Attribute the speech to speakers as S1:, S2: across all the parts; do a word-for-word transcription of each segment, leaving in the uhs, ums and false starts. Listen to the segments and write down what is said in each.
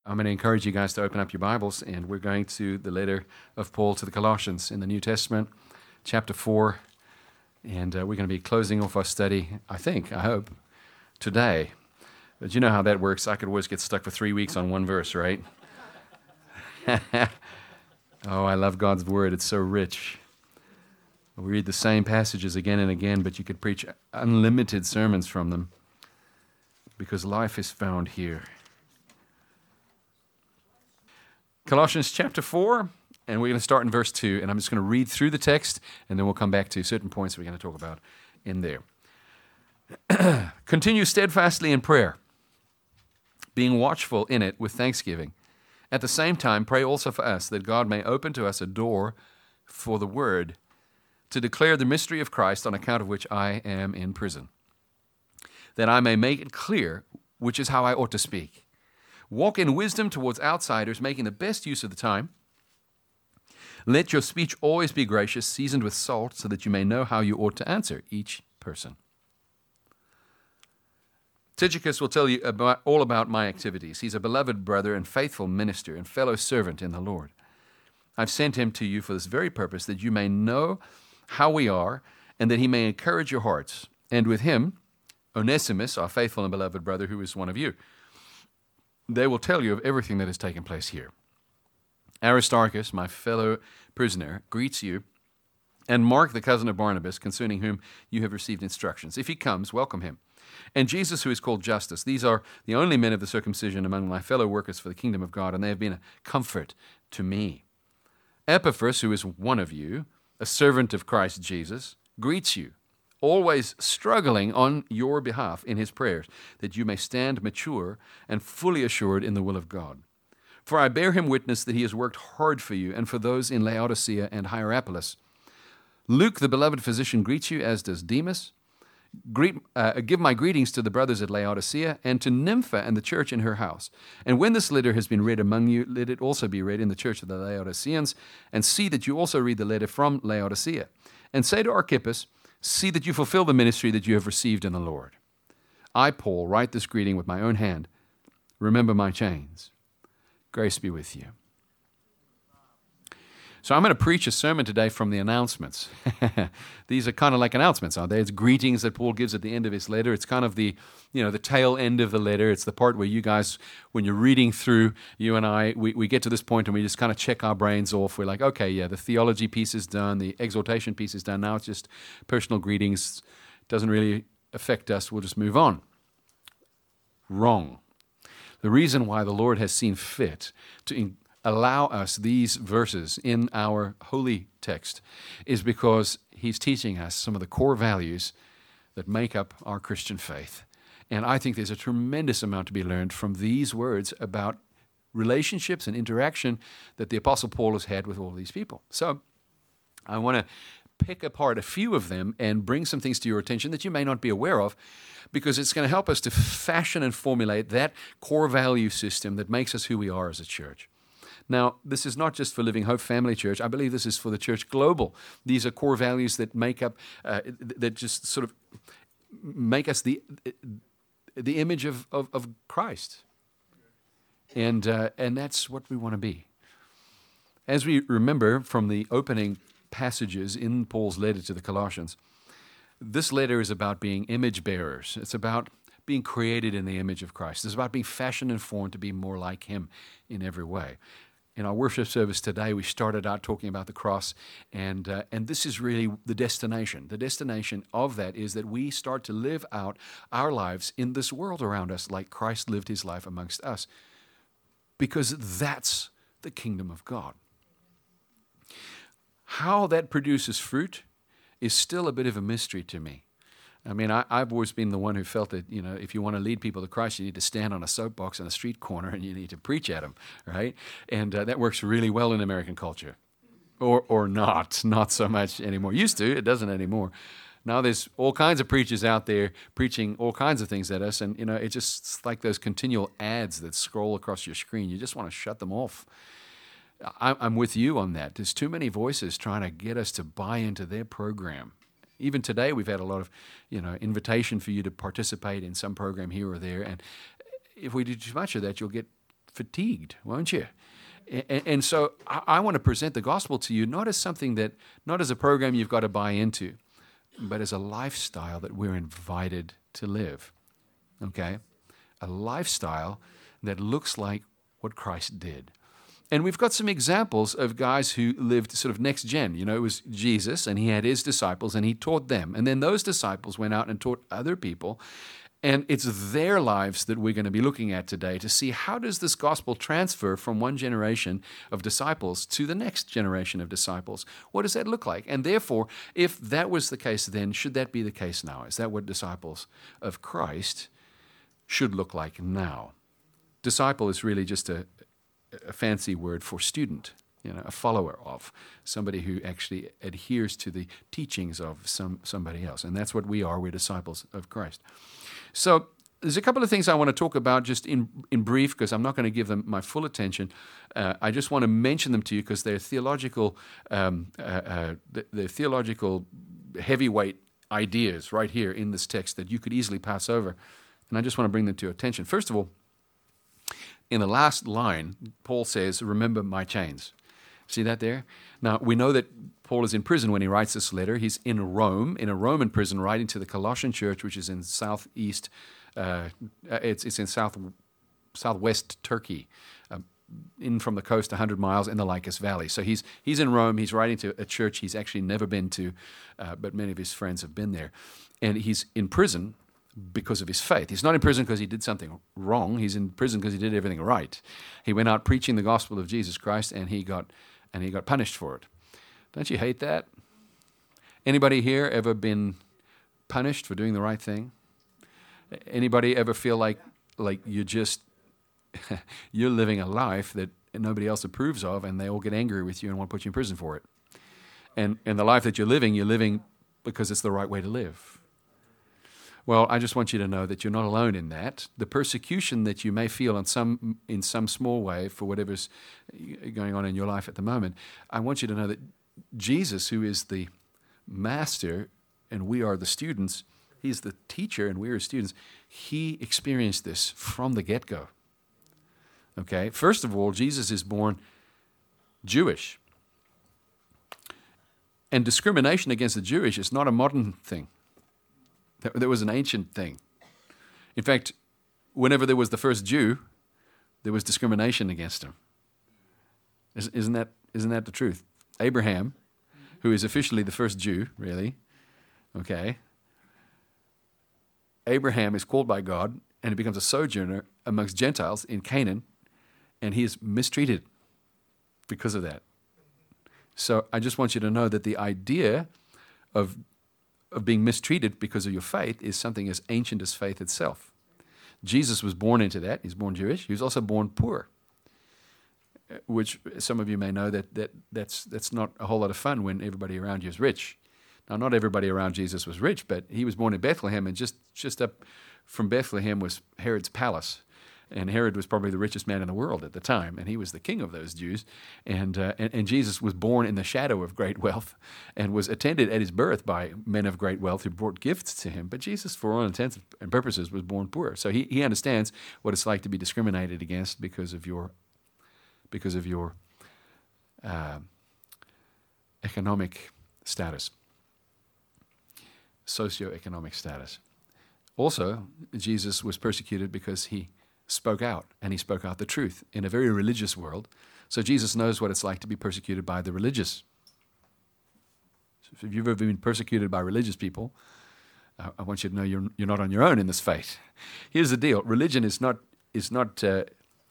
S1: I'm going to encourage you guys to open up your Bibles, and we're going to the letter of Paul to the Colossians in the New Testament, chapter four, and uh, we're going to be closing off our study, I think, I hope, today. But you know how that works. I could always get stuck for three weeks on one verse, right? Oh, I love God's Word. It's so rich. We read the same passages again and again, but you could preach unlimited sermons from them because life is found here. Colossians chapter four, and we're going to start in verse two, and I'm just going to read through the text, and then we'll come back to certain points we're going to talk about in there. Continue steadfastly in prayer, being watchful in it with thanksgiving. At the same time, pray also for us, that God may open to us a door for the word, to declare the mystery of Christ, on account of which I am in prison, that I may make it clear which is how I ought to speak. Walk in wisdom towards outsiders, making the best use of the time. Let your speech always be gracious, seasoned with salt, so that you may know how you ought to answer each person. Tychicus will tell you about, all about my activities. He's a beloved brother and faithful minister and fellow servant in the Lord. I've sent him to you for this very purpose, that you may know how we are, and that he may encourage your hearts. And with him, Onesimus, our faithful and beloved brother, who is one of you. They will tell you of everything that has taken place here. Aristarchus, my fellow prisoner, greets you, and Mark, the cousin of Barnabas, concerning whom you have received instructions. If he comes, welcome him. And Jesus, who is called Justus. These are the only men of the circumcision among my fellow workers for the kingdom of God, and they have been a comfort to me. Epaphras, who is one of you, a servant of Christ Jesus, greets you, always struggling on your behalf in his prayers, that you may stand mature and fully assured in the will of God. For I bear him witness that he has worked hard for you and for those in Laodicea and Hierapolis. Luke, the beloved physician, greets you, as does Demas. Greet, uh, give my greetings to the brothers at Laodicea and to Nympha and the church in her house. And when this letter has been read among you, let it also be read in the church of the Laodiceans, and see that you also read the letter from Laodicea. And say to Archippus, see that you fulfill the ministry that you have received in the Lord. I, Paul, write this greeting with my own hand. Remember my chains. Grace be with you. So I'm going to preach a sermon today from the announcements. These are kind of like announcements, aren't they? It's greetings that Paul gives at the end of his letter. It's kind of the, you know, the tail end of the letter. It's the part where you guys, when you're reading through, you and I, we, we get to this point and we just kind of check our brains off. We're like, okay, yeah, the theology piece is done. The exhortation piece is done. Now it's just personal greetings. It doesn't really affect us. We'll just move on. Wrong. The reason why the Lord has seen fit to in, allow us these verses in our holy text is because he's teaching us some of the core values that make up our Christian faith. And I think there's a tremendous amount to be learned from these words about relationships and interaction that the Apostle Paul has had with all these people. So I want to pick apart a few of them and bring some things to your attention that you may not be aware of, because it's going to help us to fashion and formulate that core value system that makes us who we are as a church. Now, this is not just for Living Hope Family Church. I believe this is for the church global. These are core values that make up, uh, that just sort of make us the the image of, of, of Christ. And, uh, and that's what we want to be. As we remember from the opening passages in Paul's letter to the Colossians, this letter is about being image bearers. It's about being created in the image of Christ. It's about being fashioned and formed to be more like him in every way. In our worship service today, we started out talking about the cross, and uh, and this is really the destination. The destination of that is that we start to live out our lives in this world around us like Christ lived his life amongst us, because that's the kingdom of God. How that produces fruit is still a bit of a mystery to me. I mean, I, I've always been the one who felt that, you know, if you want to lead people to Christ, you need to stand on a soapbox on a street corner and you need to preach at them, right? And uh, that works really well in American culture. Or or not, not so much anymore. Used to, it doesn't anymore. Now there's all kinds of preachers out there preaching all kinds of things at us, and, you know, it's just like those continual ads that scroll across your screen. You just want to shut them off. I'm with you on that. There's too many voices trying to get us to buy into their program. Even today, we've had a lot of, you know, invitation for you to participate in some program here or there. And if we do too much of that, you'll get fatigued, won't you? And, and so I, I want to present the gospel to you not as something that, not as a program you've got to buy into, but as a lifestyle that we're invited to live. Okay? A lifestyle that looks like what Christ did. And we've got some examples of guys who lived sort of next gen. You know, it was Jesus, and he had his disciples, and he taught them. And then those disciples went out and taught other people. And it's their lives that we're going to be looking at today to see how does this gospel transfer from one generation of disciples to the next generation of disciples. What does that look like? And therefore, if that was the case then, should that be the case now? Is that what disciples of Christ should look like now? Disciple is really just a a fancy word for student, you know, a follower of, somebody who actually adheres to the teachings of some somebody else. And that's what we are. We're disciples of Christ. So there's a couple of things I want to talk about just in, in brief, because I'm not going to give them my full attention. Uh, I just want to mention them to you because they're theological, um, uh, uh, they're theological heavyweight ideas right here in this text that you could easily pass over. And I just want to bring them to your attention. First of all, in the last line, Paul says, remember my chains. See that there? Now, we know that Paul is in prison when he writes this letter. He's in Rome, in a Roman prison, writing to the Colossian church, which is in southeast, uh, it's, it's in south southwest Turkey, uh, in from the coast one hundred miles in the Lycus Valley. So he's he's in Rome. He's writing to a church he's actually never been to, uh, but many of his friends have been there. And he's in prison because of his faith. He's not in prison because he did something wrong. He's in prison because he did everything right. He went out preaching the gospel of Jesus Christ, and he got and he got punished for it. Don't you hate that? Anybody here ever been punished for doing the right thing? Anybody ever feel like like you just you're living a life that nobody else approves of, and they all get angry with you and want to put you in prison for it? And and the life that you're living, you're living because it's the right way to live. Well, I just want you to know that you're not alone in that. The persecution that you may feel in some in some small way for whatever's going on in your life at the moment, I want you to know that Jesus, who is the master and we are the students, he's the teacher and we are students, he experienced this from the get-go. Okay? First of all, Jesus is born Jewish. And discrimination against the Jewish is not a modern thing. There was an ancient thing. In fact, whenever there was the first Jew, there was discrimination against him. Isn't that, isn't that the truth? Abraham, who is officially the first Jew, really, okay, Abraham is called by God, and he becomes a sojourner amongst Gentiles in Canaan, and he is mistreated because of that. So I just want you to know that the idea of of being mistreated because of your faith is something as ancient as faith itself. Jesus was born into that. He's born Jewish. He was also born poor, which some of you may know that, that that's, that's not a whole lot of fun when everybody around you is rich. Now, not everybody around Jesus was rich, but he was born in Bethlehem, and just, just up from Bethlehem was Herod's palace. And Herod was probably the richest man in the world at the time, and he was the king of those Jews. And, uh, and and Jesus was born in the shadow of great wealth and was attended at his birth by men of great wealth who brought gifts to him. But Jesus, for all intents and purposes, was born poor. So he, he understands what it's like to be discriminated against because of your because of your uh, economic status, socioeconomic status. Also, Jesus was persecuted because he spoke out, and he spoke out the truth in a very religious world. So Jesus knows what it's like to be persecuted by the religious. So if you've ever been persecuted by religious people, uh, I want you to know you're you're not on your own in this fight. Here's the deal: religion is not is not. Uh,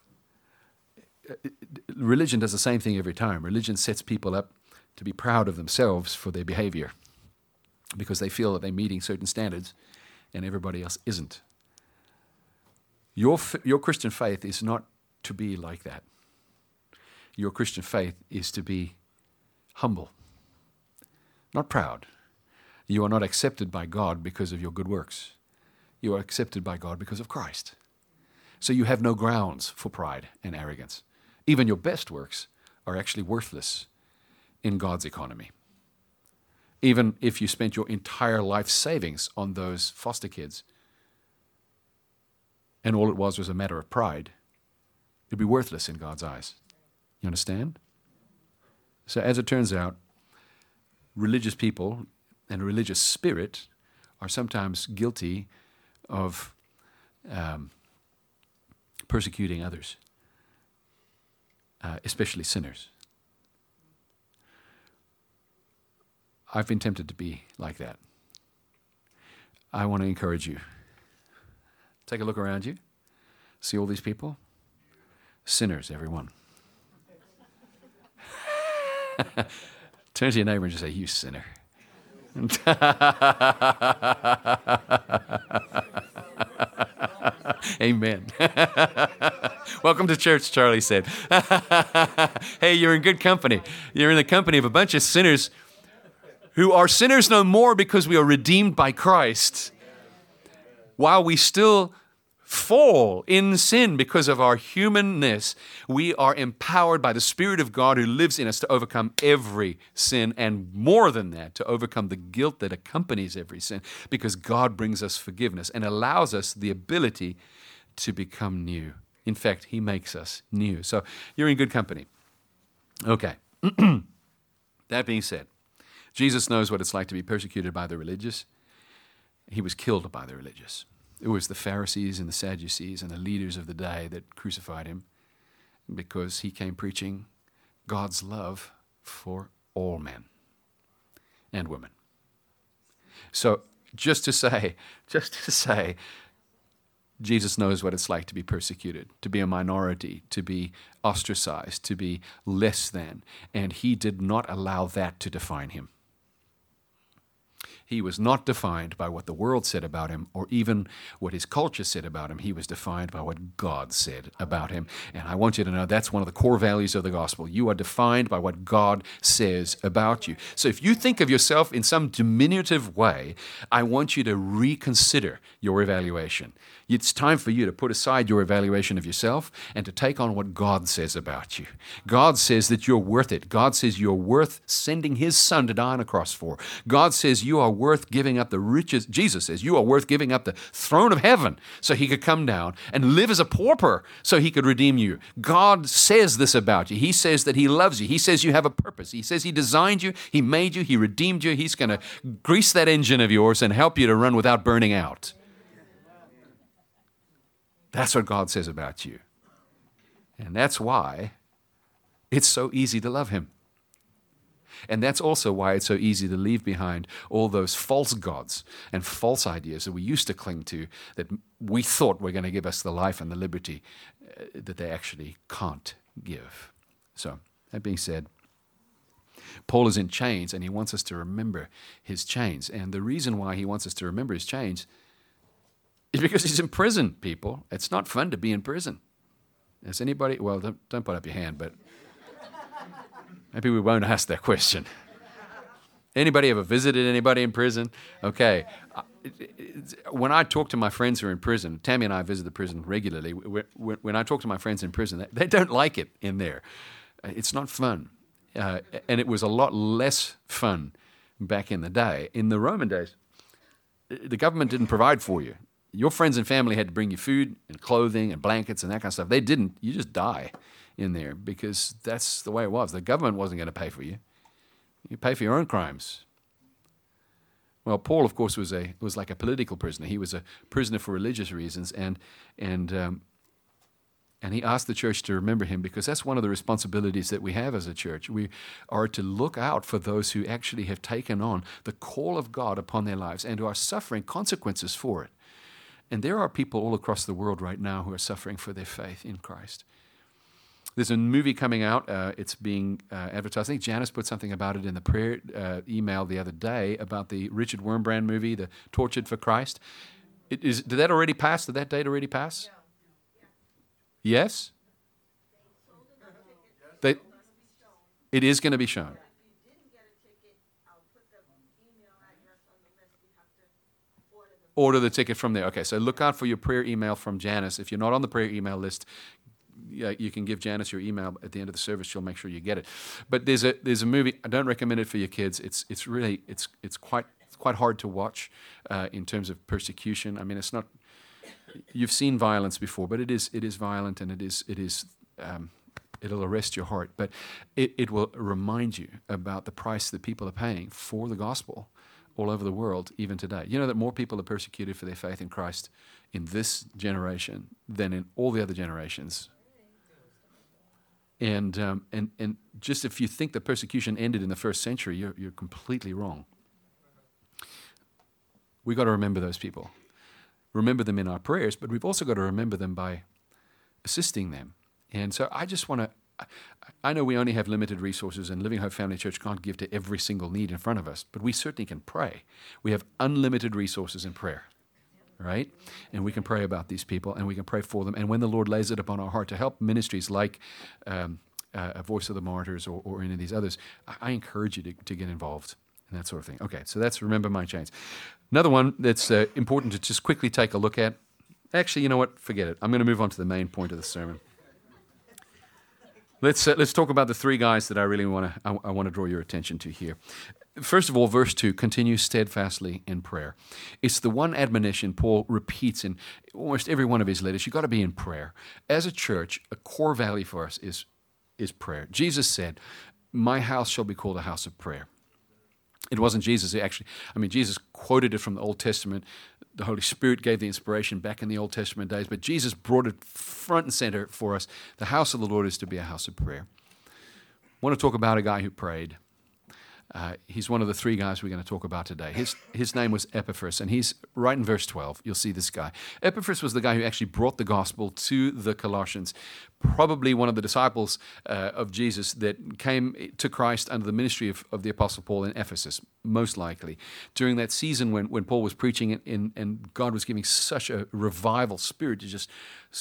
S1: religion does the same thing every time. Religion sets people up to be proud of themselves for their behavior because they feel that they're meeting certain standards, and everybody else isn't. Your, your Christian faith is not to be like that. Your Christian faith is to be humble, not proud. You are not accepted by God because of your good works. You are accepted by God because of Christ. So you have no grounds for pride and arrogance. Even your best works are actually worthless in God's economy. Even if you spent your entire life savings on those foster kids, and all it was was a matter of pride, It'd be worthless in God's eyes. You understand? So as it turns out, religious people and a religious spirit are sometimes guilty of um, persecuting others, uh, especially sinners. I've been tempted to be like that. I want to encourage you. Take a look around you. See all these people? Sinners, everyone. Turn to your neighbor and just say, "You sinner." Amen. Welcome to church, Charlie said. Hey, you're in good company. You're in the company of a bunch of sinners who are sinners no more because we are redeemed by Christ, while we still fall in sin because of our humanness. We are empowered by the Spirit of God who lives in us to overcome every sin, and more than that, to overcome the guilt that accompanies every sin, because God brings us forgiveness and allows us the ability to become new. In fact, He makes us new. So you're in good company. Okay. That being said, Jesus knows what it's like to be persecuted by the religious. He was killed by the religious. It was the Pharisees and the Sadducees and the leaders of the day that crucified him, because he came preaching God's love for all men and women. So just to say, just to say, Jesus knows what it's like to be persecuted, to be a minority, to be ostracized, to be less than, and he did not allow that to define him. He was not defined by what the world said about him or even what his culture said about him. He was defined by what God said about him. And I want you to know that's one of the core values of the gospel. You are defined by what God says about you. So if you think of yourself in some diminutive way, I want you to reconsider your evaluation. It's time for you to put aside your evaluation of yourself and to take on what God says about you. God says that you're worth it. God says you're worth sending His Son to die on a cross for. God says you are worth giving up the riches. Jesus says you are worth giving up the throne of heaven so He could come down and live as a pauper so He could redeem you. God says this about you. He says that He loves you. He says you have a purpose. He says He designed you. He made you. He redeemed you. He's going to grease that engine of yours and help you to run without burning out. That's what God says about you. And that's why it's so easy to love Him. And that's also why it's so easy to leave behind all those false gods and false ideas that we used to cling to, that we thought were going to give us the life and the liberty uh, that they actually can't give. So, that being said, Paul is in chains, and he wants us to remember his chains. And the reason why he wants us to remember his chains is because he's in prison, people. It's not fun to be in prison. Is anybody, well, don't, don't put up your hand, but maybe we won't ask that question. Anybody ever visited anybody in prison? Okay. When I talk to my friends who are in prison, Tammy and I visit the prison regularly. When I talk to my friends in prison, they don't like it in there. It's not fun. Uh, and it was a lot less fun back in the day. In the Roman days, the government didn't provide for you. Your friends and family had to bring you food and clothing and blankets and that kind of stuff. They didn't. You just die in there because that's the way it was. The government wasn't going to pay for you. You pay for your own crimes. Well, Paul, of course, was a was like a political prisoner. He was a prisoner for religious reasons, and and um, and he asked the church to remember him, because that's one of the responsibilities that we have as a church. We are to look out for those who actually have taken on the call of God upon their lives and who are suffering consequences for it. And there are people all across the world right now who are suffering for their faith in Christ. There's a movie coming out. Uh, it's being uh, advertised. I think Janice put something about it in the prayer uh, email the other day about the Richard Wurmbrand movie, The Tortured for Christ. It is, did that already pass? Did that date already pass? Yes? They, it is going to be shown. Order the ticket from there. Okay, so look out for your prayer email from Janice. If you're not on the prayer email list, yeah, you can give Janice your email at the end of the service. She'll make sure you get it. But there's a there's a movie. I don't recommend it for your kids. It's it's really it's it's quite it's quite hard to watch uh, in terms of persecution. I mean, it's not. You've seen violence before, but it is it is violent and it is it is um, it'll arrest your heart, but it, it will remind you about the price that people are paying for the gospel all over the world, even today. You know that more people are persecuted for their faith in Christ in this generation than in all the other generations. And um, and and just if you think the persecution ended in the first century, you're you're completely wrong. We've got to remember those people. Remember them in our prayers, but we've also got to remember them by assisting them. And so I just want to, I know we only have limited resources, and Living Hope Family Church can't give to every single need in front of us, but we certainly can pray. We have unlimited resources in prayer, right? And we can pray about these people, and we can pray for them. And when the Lord lays it upon our heart to help ministries like um, uh, A Voice of the Martyrs or, or any of these others, I, I encourage you to, to get involved and that sort of thing. Okay, so that's Remember My Chains. Another one that's uh, important to just quickly take a look at. Actually, you know what? Forget it. I'm going to move on to the main point of the sermon. Let's uh, let's talk about the three guys that I really want to I, I want to draw your attention to here. First of all, verse two, continue steadfastly in prayer. It's the one admonition Paul repeats in almost every one of his letters. You've got to be in prayer. As a church, a core value for us is is prayer. Jesus said, "My house shall be called a house of prayer." It wasn't Jesus who actually, I mean, Jesus quoted it from the Old Testament. The Holy Spirit gave the inspiration back in the Old Testament days, but Jesus brought it front and center for us. The house of the Lord is to be a house of prayer. I want to talk about a guy who prayed. Uh, he's one of the three guys we're going to talk about today. His his name was Epaphras, and he's right in verse twelve. You'll see this guy. Epaphras was the guy who actually brought the gospel to the Colossians, probably one of the disciples uh, of Jesus that came to Christ under the ministry of, of the Apostle Paul in Ephesus, most likely. During that season when, when Paul was preaching in, in, and God was giving such a revival spirit to just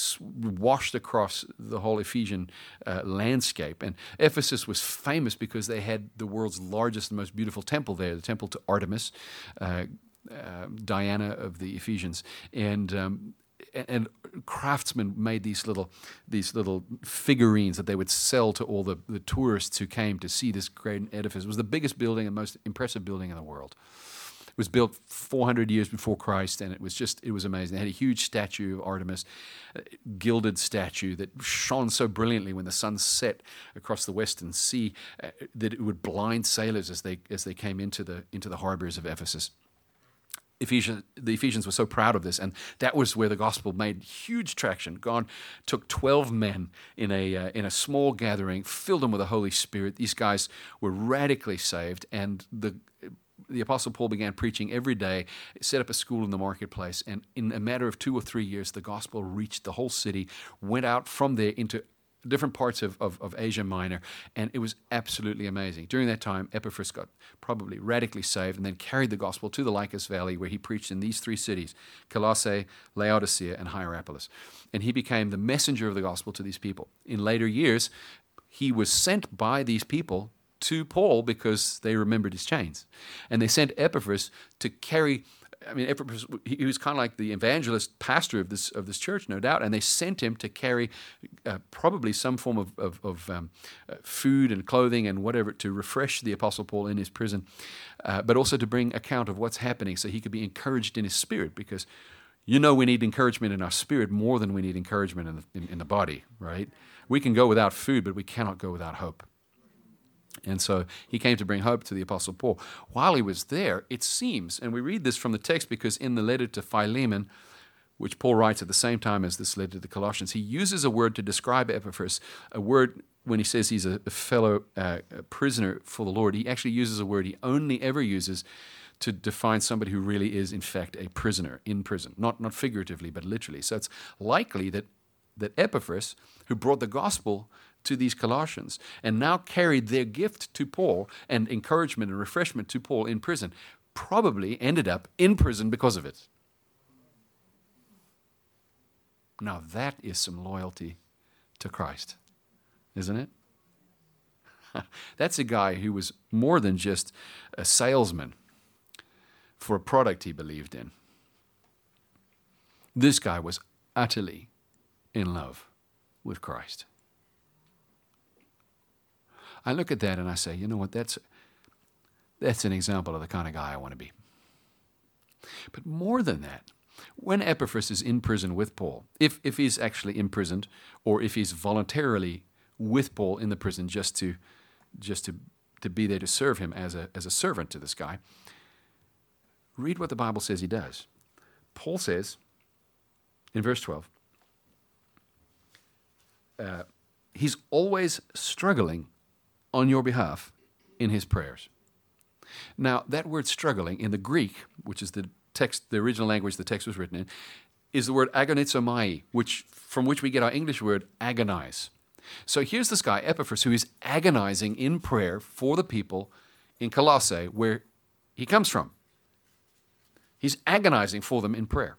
S1: washed across the whole Ephesian uh, landscape. And Ephesus was famous because they had the world's largest and most beautiful temple there, the temple to Artemis, uh, uh, Diana of the Ephesians. And um, and craftsmen made these little these little figurines that they would sell to all the, the tourists who came to see this great edifice. It was the biggest building and most impressive building in the world. It was built four hundred years before Christ, and it was just, it was amazing. They had a huge statue of Artemis, a gilded statue that shone so brilliantly when the sun set across the western sea uh, that it would blind sailors as they as they came into the into the harbors of Ephesus. Ephesians, the Ephesians were so proud of this, and that was where the gospel made huge traction. God took twelve men in a uh, in a small gathering, filled them with the Holy Spirit. These guys were radically saved, and the the Apostle Paul began preaching every day, set up a school in the marketplace, and in a matter of two or three years, the gospel reached the whole city, went out from there into different parts of, of, of Asia Minor, and it was absolutely amazing. During that time, Epaphras got probably radically saved and then carried the gospel to the Lycus Valley, where he preached in these three cities, Colossae, Laodicea, and Hierapolis. And he became the messenger of the gospel to these people. In later years, he was sent by these people to Paul because they remembered his chains. And they sent Epaphras to carry, I mean, Epaphras, he was kind of like the evangelist pastor of this of this church, no doubt, and they sent him to carry uh, probably some form of, of, of um, uh, food and clothing and whatever to refresh the Apostle Paul in his prison, uh, but also to bring account of what's happening so he could be encouraged in his spirit, because you know we need encouragement in our spirit more than we need encouragement in the, in, in the body, right? We can go without food, but we cannot go without hope. And so he came to bring hope to the Apostle Paul. While he was there, it seems, and we read this from the text because in the letter to Philemon, which Paul writes at the same time as this letter to the Colossians, he uses a word to describe Epaphras, a word when he says he's a fellow uh, prisoner for the Lord. He actually uses a word he only ever uses to define somebody who really is, in fact, a prisoner in prison, not, not figuratively, but literally. So it's likely that, that Epaphras, who brought the gospel to these Colossians and now carried their gift to Paul and encouragement and refreshment to Paul in prison, probably ended up in prison because of it. Now that is some loyalty to Christ, isn't it? That's a guy who was more than just a salesman for a product he believed in. This guy was utterly in love with Christ. I look at that and I say, you know what, that's that's an example of the kind of guy I want to be. But more than that, When Epaphras is in prison with Paul, if, if he's actually imprisoned or if he's voluntarily with Paul in the prison just to just to, to be there to serve him as a, as a servant to this guy, read what the Bible says he does. Paul says in verse twelve, uh, he's always struggling on your behalf in his prayers. Now, that word struggling in the Greek, which is the text, the original language the text was written in, is the word agonizomai, which, from which we get our English word agonize. So here's this guy, Epaphras, who is agonizing in prayer for the people in Colossae, where he comes from. He's agonizing for them in prayer.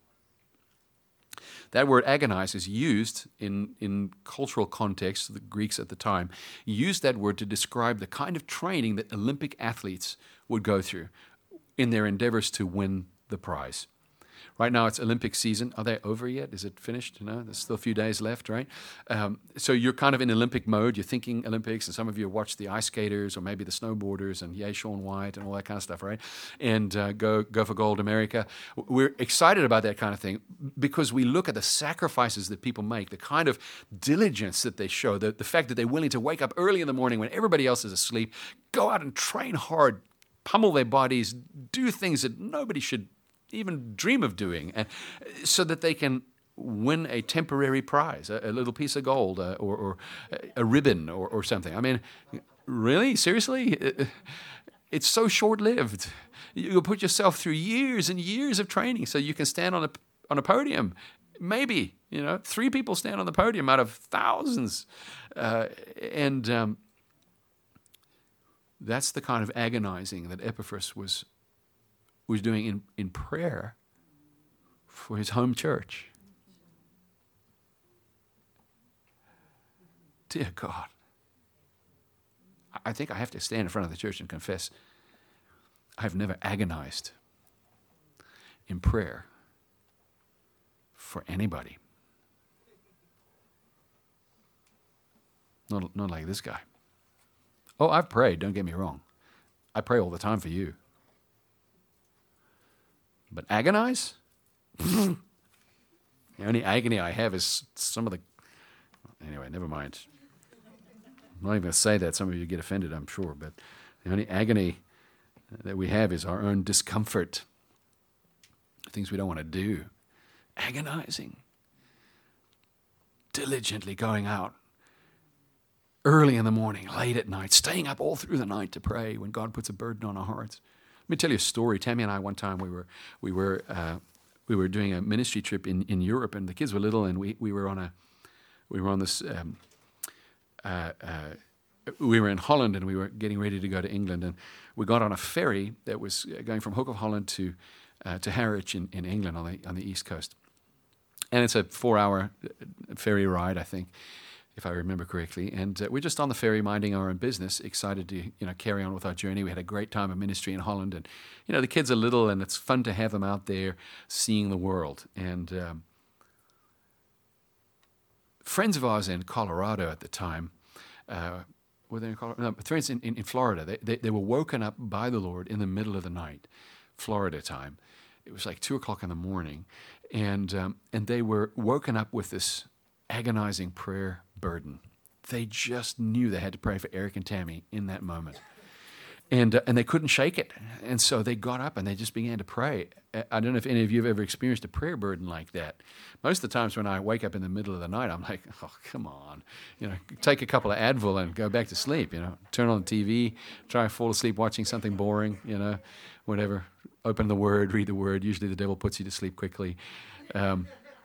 S1: That word agonize is used in, in cultural context. The Greeks at the time used that word to describe the kind of training that Olympic athletes would go through in their endeavors to win the prize. Right now it's Olympic season. Are they over yet? Is it finished? No, there's still a few days left, right? Um, so you're kind of in Olympic mode. You're thinking Olympics, and some of you watch the ice skaters or maybe the snowboarders and yay, Shaun White and all that kind of stuff, right? And uh, go go for gold, America. We're excited about that kind of thing because we look at the sacrifices that people make, the kind of diligence that they show, the, the fact that they're willing to wake up early in the morning when everybody else is asleep, go out and train hard, pummel their bodies, do things that nobody should even dream of doing, and so that they can win a temporary prize, a, a little piece of gold, uh, or, or a ribbon, or, or something. I mean, really, seriously, it's so short-lived. You put yourself through years and years of training so you can stand on a on a podium. Maybe, you know, three people stand on the podium out of thousands, uh, and um, that's the kind of agonizing that Epaphras was. was doing in, in prayer for his home church. Dear God, I think I have to stand in front of the church and confess I've never agonized in prayer for anybody. Not, not like this guy. Oh, I've prayed, don't get me wrong. I pray all the time for you. But agonize? The only agony I have is some of the... Anyway, never mind. I'm not even going to say that. Some of you get offended, I'm sure. But the only agony that we have is our own discomfort. Things we don't want to do. Agonizing. Diligently going out. Early in the morning, late at night. Staying up all through the night to pray when God puts a burden on our hearts. Let me tell you a story. Tammy and I, one time, we were we were uh, we were doing a ministry trip in, in Europe, and the kids were little, and we, we were on a we were on this um, uh, uh, we were in Holland, and we were getting ready to go to England, and we got on a ferry that was going from Hook of Holland to uh, to Harwich in, in England on the on the east coast, and it's a four-hour ferry ride, I think, if I remember correctly. And uh, we're just on the ferry minding our own business, excited to, you know, carry on with our journey. We had a great time of ministry in Holland. And, you know, the kids are little, and it's fun to have them out there seeing the world. And um, friends of ours in Colorado at the time, uh, were they in Colorado? No, but friends in, in, in Florida, they, they, they were woken up by the Lord in the middle of the night, Florida time. It was like two o'clock in the morning. And um, and they were woken up with this agonizing prayer burden. They just knew they had to pray for Eric and Tammy in that moment. And uh, and they couldn't shake it. And so they got up and they just began to pray. I don't know if any of you have ever experienced a prayer burden like that. Most of the times when I wake up in the middle of the night, I'm like, oh, come on. You know, take a couple of Advil and go back to sleep, you know. Turn on the T V, try to fall asleep watching something boring, you know, whatever. Open the Word, read the Word. Usually the devil puts you to sleep quickly. Um,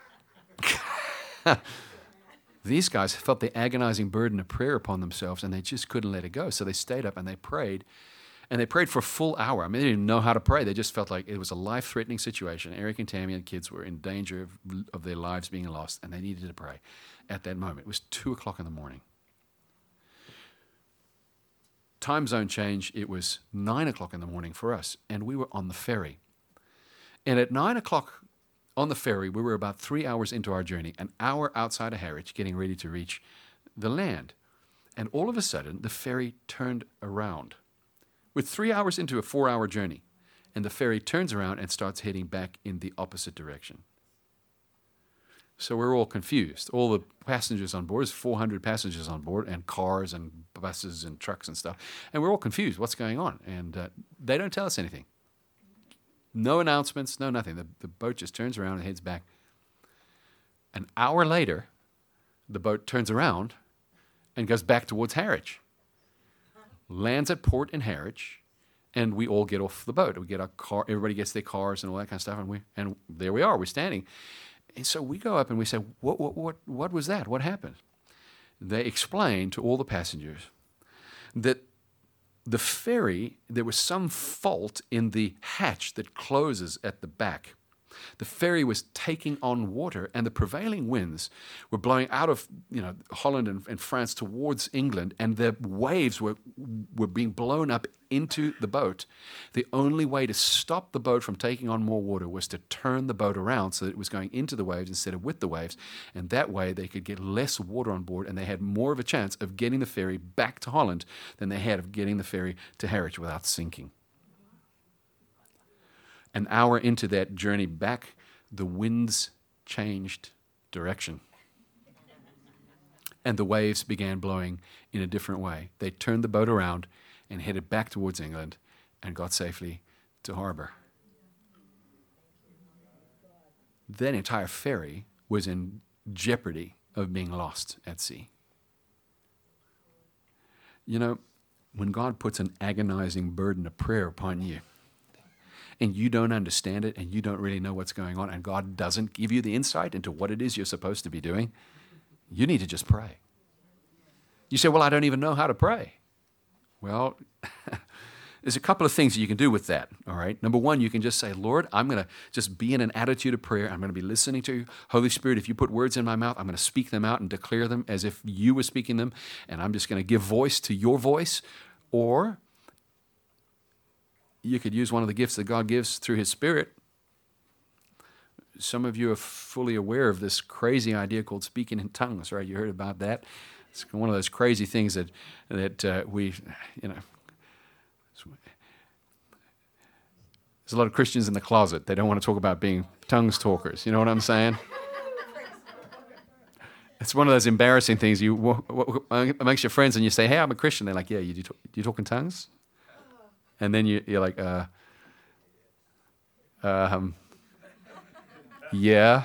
S1: These guys felt the agonizing burden of prayer upon themselves, and they just couldn't let it go. So they stayed up and they prayed, and they prayed for a full hour. I mean, they didn't know how to pray. They just felt like it was a life-threatening situation. Eric and Tammy and the kids were in danger of, of their lives being lost, and they needed to pray at that moment. It was two o'clock in the morning. Time zone change, it was nine o'clock in the morning for us, and we were on the ferry. And at nine o'clock on the ferry, we were about three hours into our journey, an hour outside of Harwich, getting ready to reach the land. And all of a sudden, the ferry turned around. We're three hours into a four-hour journey, and the ferry turns around and starts heading back in the opposite direction. So we're all confused. All the passengers on board, there's four hundred passengers on board, and cars and buses and trucks and stuff. And we're all confused. What's going on? And uh, they don't tell us anything. No announcements, no nothing. The, the boat just turns around and heads back. An hour later, the boat turns around and goes back towards Harwich. Lands at port in Harwich, and we all get off the boat. We get our car, everybody gets their cars and all that kind of stuff, and we and there we are, we're standing. And so we go up and we say, what, what, what, what was that? What happened? They explain to all the passengers that the ferry, there was some fault in the hatch that closes at the back. The ferry was taking on water, and the prevailing winds were blowing out of, you know, Holland and, and France towards England, and the waves were were being blown up into the boat. The only way to stop the boat from taking on more water was to turn the boat around so that it was going into the waves instead of with the waves, and that way they could get less water on board, and they had more of a chance of getting the ferry back to Holland than they had of getting the ferry to Harwich without sinking. An hour into that journey back, the winds changed direction. And the waves began blowing in a different way. They turned the boat around and headed back towards England and got safely to harbor. That entire ferry was in jeopardy of being lost at sea. You know, when God puts an agonizing burden of prayer upon you, and you don't understand it, and you don't really know what's going on, and God doesn't give you the insight into what it is you're supposed to be doing, you need to just pray. You say, well, I don't even know how to pray. Well, there's a couple of things you can do with that, all right? Number one, you can just say, Lord, I'm going to just be in an attitude of prayer. I'm going to be listening to you. Holy Spirit, if you put words in my mouth, I'm going to speak them out and declare them as if you were speaking them, and I'm just going to give voice to your voice. Or you could use one of the gifts that God gives through His Spirit. Some of you are fully aware of this crazy idea called speaking in tongues, right? You heard about that. It's one of those crazy things that that uh, we, you know, there's a lot of Christians in the closet. They don't want to talk about being tongues talkers. You know what I'm saying? It's one of those embarrassing things. You w- w- amongst your friends, and you say, "Hey, I'm a Christian." They're like, "Yeah, you do. Talk, do you talk in tongues?" And then you, you're like, uh, um, yeah.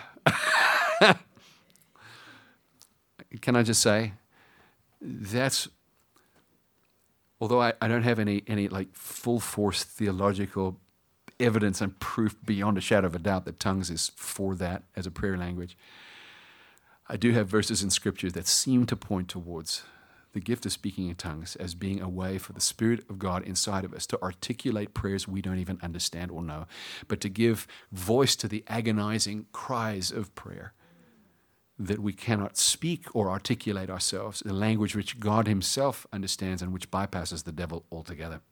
S1: Can I just say, that's, although I, I don't have any, any like full force theological evidence and proof beyond a shadow of a doubt that tongues is for that as a prayer language, I do have verses in Scripture that seem to point towards the gift of speaking in tongues as being a way for the Spirit of God inside of us to articulate prayers we don't even understand or know, but to give voice to the agonizing cries of prayer that we cannot speak or articulate ourselves, a language which God Himself understands and which bypasses the devil altogether.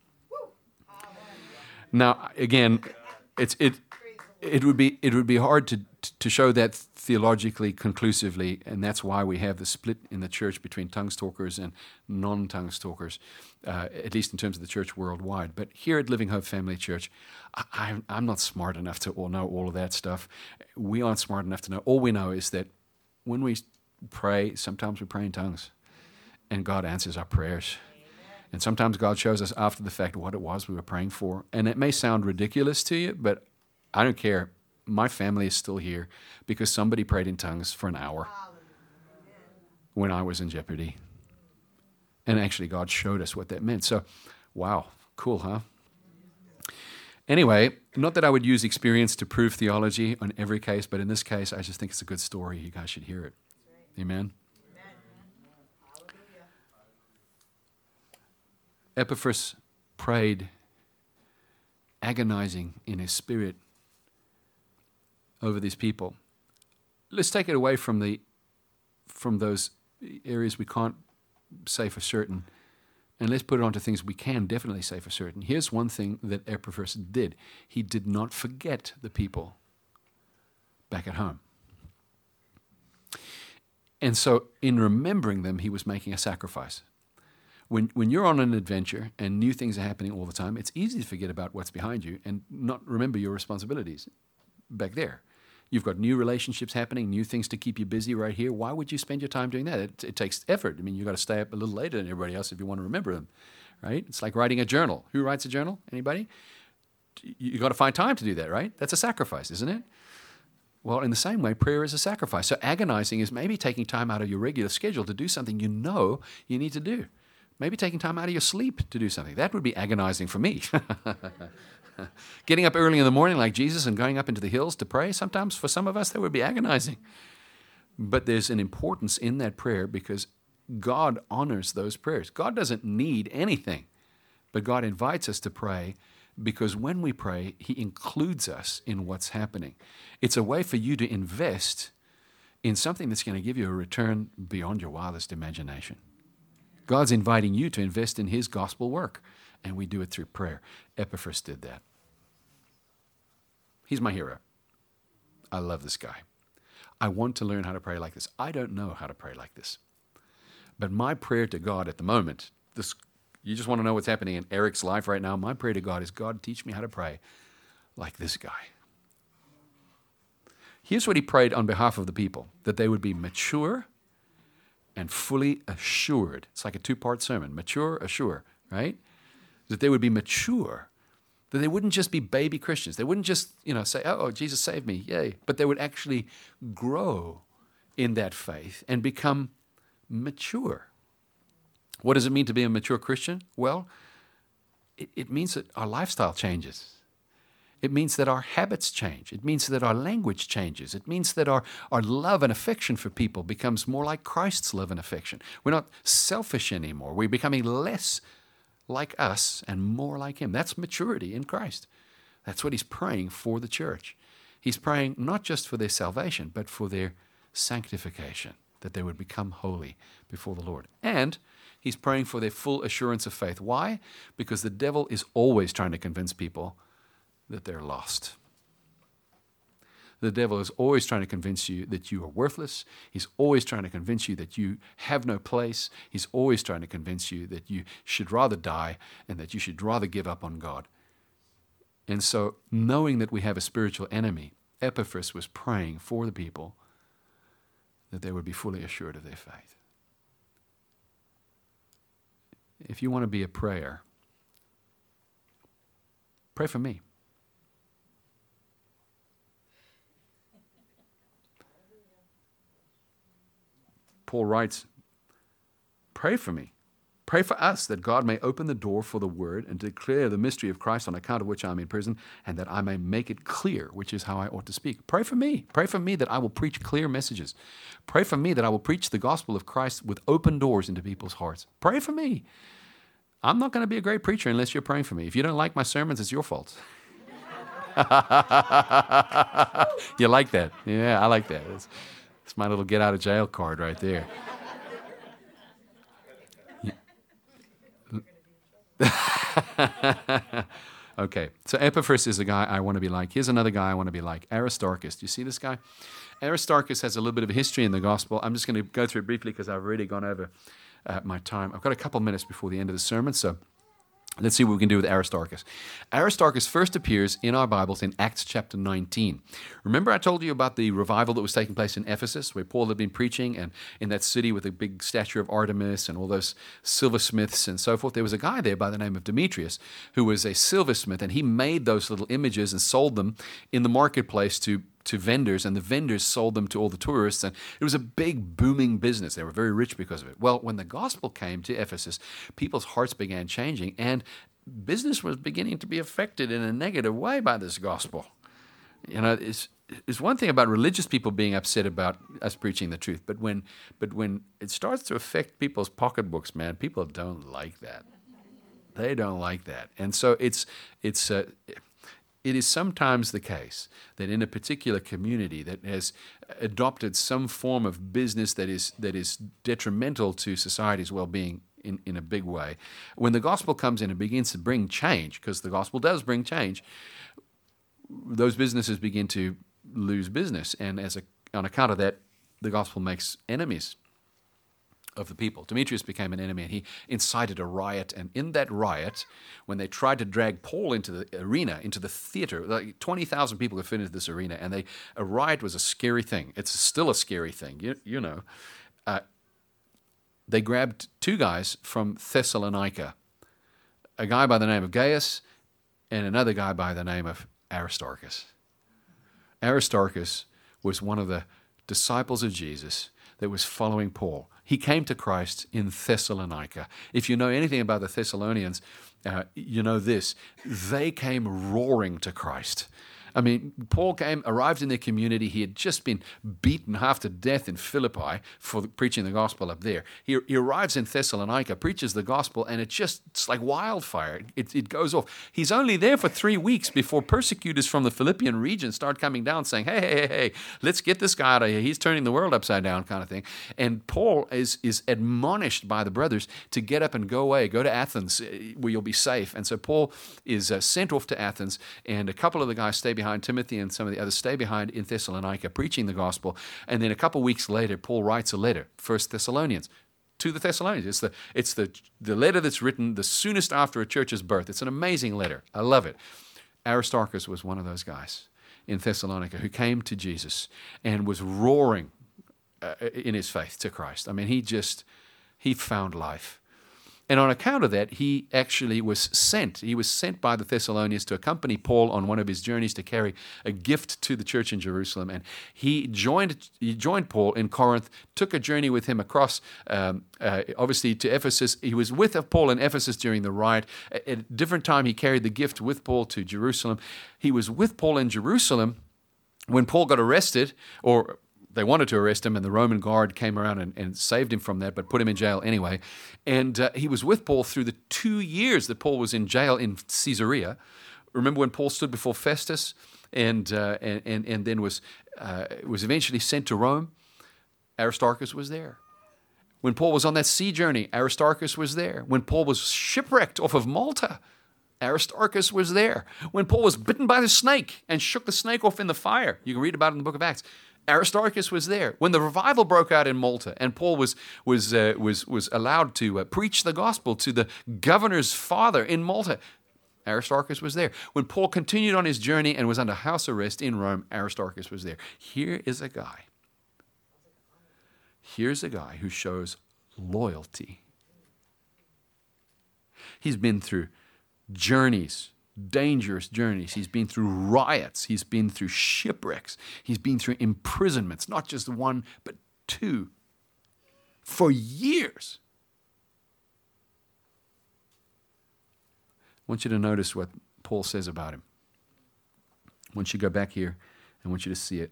S1: Now, again, it's it. It would be it would be hard to to show that theologically conclusively, and that's why we have the split in the church between tongues talkers and non-tongues talkers, uh, at least in terms of the church worldwide. But here at Living Hope Family Church, I, I'm, I'm not smart enough to all know all of that stuff. We aren't smart enough to know. All we know is that when we pray, sometimes we pray in tongues, and God answers our prayers. And sometimes God shows us after the fact what it was we were praying for. And it may sound ridiculous to you, but I don't care. My family is still here because somebody prayed in tongues for an hour when I was in jeopardy. And actually, God showed us what that meant. So, wow, cool, huh? Anyway, not that I would use experience to prove theology on every case, but in this case, I just think it's a good story. You guys should hear it. Amen? Epaphras prayed, agonizing in his spirit over these people. Let's take it away from the from those areas we can't say for certain, and let's put it onto things we can definitely say for certain. Here's one thing that Epaphras did. He did not forget the people back at home. And so in remembering them, he was making a sacrifice. When, when you're on an adventure and new things are happening all the time, it's easy to forget about what's behind you and not remember your responsibilities back there. You've got new relationships happening, new things to keep you busy right here. Why would you spend your time doing that? It, it takes effort. I mean, you've got to stay up a little later than everybody else if you want to remember them, right? It's like writing a journal. Who writes a journal? Anybody? You've got to find time to do that, right? That's a sacrifice, isn't it? Well, in the same way, prayer is a sacrifice. So agonizing is maybe taking time out of your regular schedule to do something you know you need to do. Maybe taking time out of your sleep to do something. That would be agonizing for me. Getting up early in the morning like Jesus and going up into the hills to pray, sometimes for some of us that would be agonizing. But there's an importance in that prayer because God honors those prayers. God doesn't need anything, but God invites us to pray because when we pray, He includes us in what's happening. It's a way for you to invest in something that's going to give you a return beyond your wildest imagination. God's inviting you to invest in His gospel work, and we do it through prayer. Epaphras did that. He's my hero. I love this guy. I want to learn how to pray like this. I don't know how to pray like this. But my prayer to God at the moment, this, you just want to know what's happening in Eric's life right now, my prayer to God is, God, teach me how to pray like this guy. Here's what he prayed on behalf of the people, that they would be mature and fully assured. It's like a two-part sermon, mature, assure, right? That they would be mature, that they wouldn't just be baby Christians. They wouldn't just, you know, say, oh, Jesus saved me, yay. But they would actually grow in that faith and become mature. What does it mean to be a mature Christian? Well, it, it means that our lifestyle changes. It means that our habits change. It means that our language changes. It means that our, our love and affection for people becomes more like Christ's love and affection. We're not selfish anymore. We're becoming less like us and more like Him. That's maturity in Christ. That's what He's praying for the church. He's praying not just for their salvation, but for their sanctification, that they would become holy before the Lord. And He's praying for their full assurance of faith. Why? Because the devil is always trying to convince people that they're lost. The devil is always trying to convince you that you are worthless. He's always trying to convince you that you have no place. He's always trying to convince you that you should rather die and that you should rather give up on God. And so, knowing that we have a spiritual enemy, Epaphras was praying for the people that they would be fully assured of their faith. If you want to be a prayer, pray for me. Paul writes, pray for me. Pray for us that God may open the door for the word and declare the mystery of Christ on account of which I am in prison, and that I may make it clear, which is how I ought to speak. Pray for me. Pray for me that I will preach clear messages. Pray for me that I will preach the gospel of Christ with open doors into people's hearts. Pray for me. I'm not going to be a great preacher unless you're praying for me. If you don't like my sermons, it's your fault. You like that? Yeah, I like that. It's, it's my little get out of jail card right there. Okay, so Epaphras is a guy I want to be like. Here's another guy I want to be like, Aristarchus. Do you see this guy? Aristarchus has a little bit of a history in the gospel. I'm just going to go through it briefly because I've already gone over uh, my time. I've got a couple minutes before the end of the sermon, so let's see what we can do with Aristarchus. Aristarchus first appears in our Bibles in Acts chapter nineteen. Remember I told you about the revival that was taking place in Ephesus, where Paul had been preaching, and in that city with a big statue of Artemis and all those silversmiths and so forth. There was a guy there by the name of Demetrius who was a silversmith, and he made those little images and sold them in the marketplace to to vendors, and the vendors sold them to all the tourists, and it was a big booming business. They were very rich because of it. Well, when the gospel came to Ephesus, people's hearts began changing, and business was beginning to be affected in a negative way by this gospel. You know, it's it's one thing about religious people being upset about us preaching the truth, but when but when it starts to affect people's pocketbooks, man, people don't like that. They don't like that, and so it's it's. Uh, It is sometimes the case that in a particular community that has adopted some form of business that is that is detrimental to society's well-being in, in a big way, when the gospel comes in and begins to bring change, because the gospel does bring change, those businesses begin to lose business. And as a, on account of that, the gospel makes enemies of the people. Demetrius became an enemy, and he incited a riot. And in that riot, when they tried to drag Paul into the arena, into the theater, like twenty thousand people could fit into this arena, and they, a riot was a scary thing. It's still a scary thing, you, you know. Uh, they grabbed two guys from Thessalonica, a guy by the name of Gaius and another guy by the name of Aristarchus. Aristarchus was one of the disciples of Jesus that was following Paul. He came to Christ in Thessalonica. If you know anything about the Thessalonians, uh, you know this. They came roaring to Christ. I mean, Paul came, arrived in their community. He had just been beaten half to death in Philippi for the, preaching the gospel up there. He, he arrives in Thessalonica, preaches the gospel, and it just, it's like wildfire. It, it goes off. He's only there for three weeks before persecutors from the Philippian region start coming down saying, hey, hey, hey, hey, let's get this guy out of here. He's turning the world upside down kind of thing. And Paul is, is admonished by the brothers to get up and go away, go to Athens where you'll be safe. And so Paul is uh, sent off to Athens, and a couple of the guys stay behind. Timothy and some of the others stay behind in Thessalonica preaching the gospel. And then a couple of weeks later, Paul writes a letter, First Thessalonians, to the Thessalonians. It's the it's the the letter that's written the soonest after a church's birth. It's an amazing letter. I love it. Aristarchus was one of those guys in Thessalonica who came to Jesus and was roaring uh, in his faith to Christ. I mean, he just he found life. And on account of that, he actually was sent. He was sent by the Thessalonians to accompany Paul on one of his journeys to carry a gift to the church in Jerusalem. And he joined he joined Paul in Corinth, took a journey with him across, um, uh, obviously, to Ephesus. He was with Paul in Ephesus during the riot. At a different time, he carried the gift with Paul to Jerusalem. He was with Paul in Jerusalem when Paul got arrested, or they wanted to arrest him, and the Roman guard came around and, and saved him from that, but put him in jail anyway. And uh, he was with Paul through the two years that Paul was in jail in Caesarea. Remember when Paul stood before Festus and uh, and, and and then was uh, was eventually sent to Rome? Aristarchus was there. When Paul was on that sea journey, Aristarchus was there. When Paul was shipwrecked off of Malta, Aristarchus was there. When Paul was bitten by the snake and shook the snake off in the fire, you can read about it in the book of Acts, Aristarchus was there. When the revival broke out in Malta and Paul was was uh, was was allowed to uh, preach the gospel to the governor's father in Malta, Aristarchus was there. When Paul continued on his journey and was under house arrest in Rome, Aristarchus was there. Here is a guy. Here's a guy who shows loyalty. He's been through journeys, dangerous journeys. He's been through riots. He's been through shipwrecks. He's been through imprisonments, not just one, but two, for years. I want you to notice what Paul says about him. I want you to go back here. I want you to see it.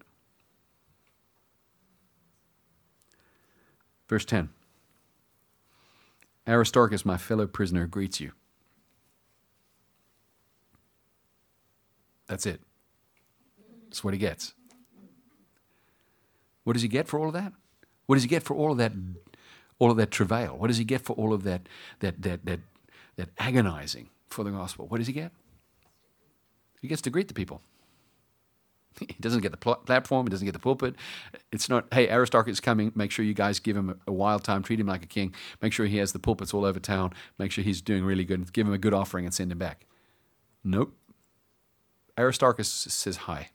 S1: Verse ten. Aristarchus, my fellow prisoner, greets you. That's it. That's what he gets. What does he get for all of that? What does he get for all of that, all of that travail? What does he get for all of that, that, that, that, that agonizing for the gospel? What does he get? He gets to greet the people. He doesn't get the pl- platform. He doesn't get the pulpit. It's not, hey, Aristarchus is coming. Make sure you guys give him a, a wild time. Treat him like a king. Make sure he has the pulpits all over town. Make sure he's doing really good. Give him a good offering and send him back. Nope. Aristarchus says hi.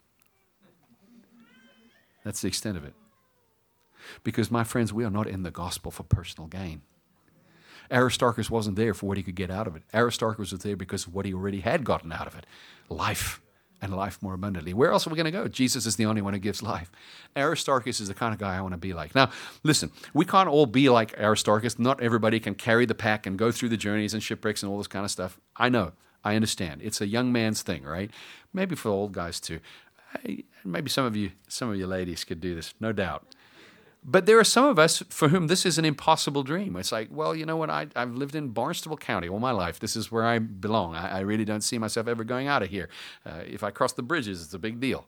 S1: That's the extent of it. Because, my friends, we are not in the gospel for personal gain. Aristarchus wasn't there for what he could get out of it. Aristarchus was there because of what he already had gotten out of it. Life, and life more abundantly. Where else are we going to go? Jesus is the only one who gives life. Aristarchus is the kind of guy I want to be like. Now, listen, we can't all be like Aristarchus. Not everybody can carry the pack and go through the journeys and shipwrecks and all this kind of stuff. I know. I understand. It's a young man's thing, right? Maybe for old guys too. Maybe some of you, some of you ladies could do this, no doubt. But there are some of us for whom this is an impossible dream. It's like, well, you know what? I, I've lived in Barnstable County all my life. This is where I belong. I, I really don't see myself ever going out of here. Uh, if I cross the bridges, it's a big deal.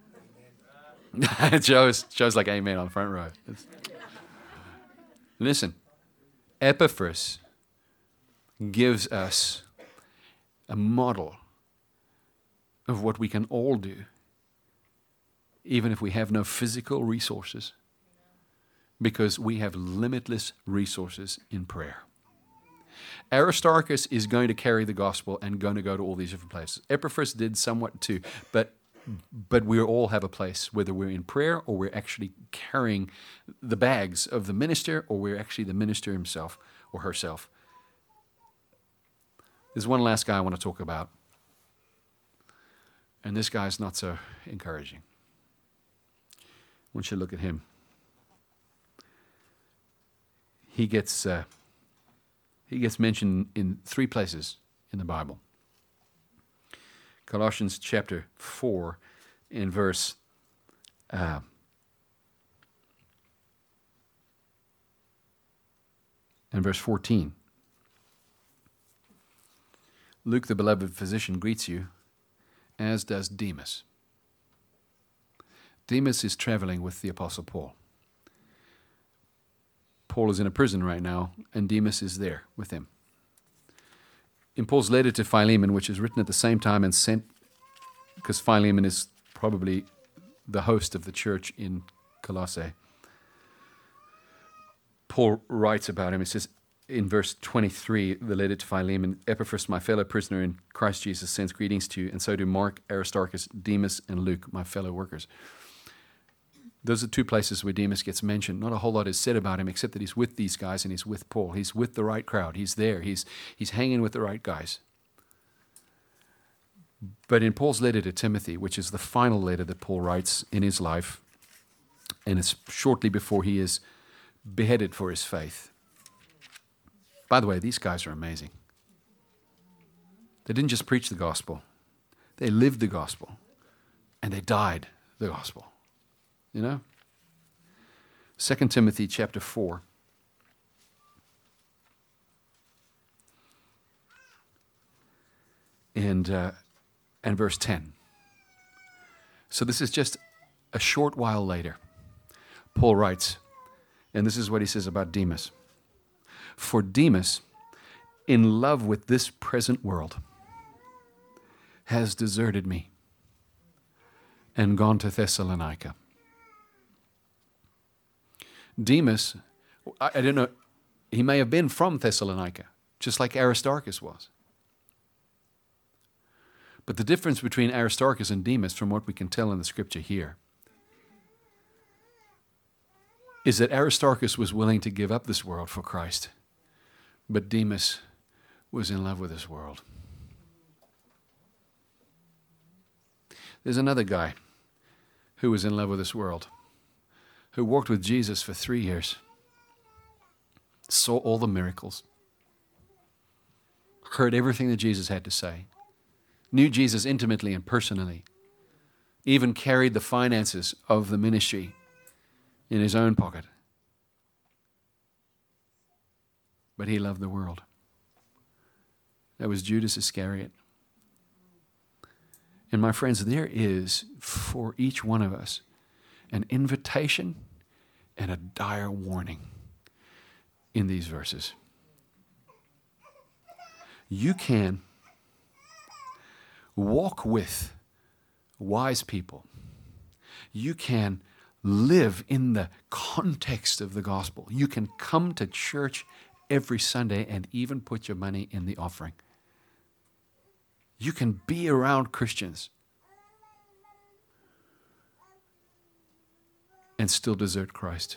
S1: Joe's, Joe's like amen on the front row. It's... Listen, Epaphras gives us a model of what we can all do, even if we have no physical resources. because we have limitless resources in prayer. Aristarchus is going to carry the gospel and going to go to all these different places. Epaphras did somewhat too, but but we all have a place, whether we're in prayer or we're actually carrying the bags of the minister or we're actually the minister himself or herself. There's one last guy I want to talk about, and this guy's not so encouraging. I want you to look at him. He gets uh, he gets mentioned in three places in the Bible. Colossians chapter four, in verse uh, in verse fourteen. Luke, the beloved physician, greets you, as does Demas. Demas is traveling with the Apostle Paul. Paul is in a prison right now, and Demas is there with him. In Paul's letter to Philemon, which is written at the same time and sent, because Philemon is probably the host of the church in Colossae, Paul writes about him. He says in verse twenty-three, the letter to Philemon, Epaphras, my fellow prisoner in Christ Jesus, sends greetings to you, and so do Mark, Aristarchus, Demas, and Luke, my fellow workers. Those are two places where Demas gets mentioned. Not a whole lot is said about him except that he's with these guys and he's with Paul. He's with the right crowd. He's there. He's, he's hanging with the right guys. But in Paul's letter to Timothy, which is the final letter that Paul writes in his life, and it's shortly before he is beheaded for his faith. By the way, these guys are amazing. They didn't just preach the gospel. They lived the gospel. And they died the gospel. You know? Second Timothy chapter four. And, uh, and verse ten. So this is just a short while later. Paul writes, and this is what he says about Demas. For Demas, in love with this present world, has deserted me and gone to Thessalonica. Demas, I, I don't know, he may have been from Thessalonica, just like Aristarchus was. But the difference between Aristarchus and Demas, from what we can tell in the scripture here, is that Aristarchus was willing to give up this world for Christ, but Demas was in love with this world. There's another guy who was in love with this world, who walked with Jesus for three years, saw all the miracles, heard everything that Jesus had to say, knew Jesus intimately and personally, even carried the finances of the ministry in his own pocket. But he loved the world. That was Judas Iscariot. And my friends, there is for each one of us an invitation and a dire warning in these verses. You can walk with wise people. You can live in the context of the gospel. You can come to church every Sunday and even put your money in the offering. You can be around Christians and still desert Christ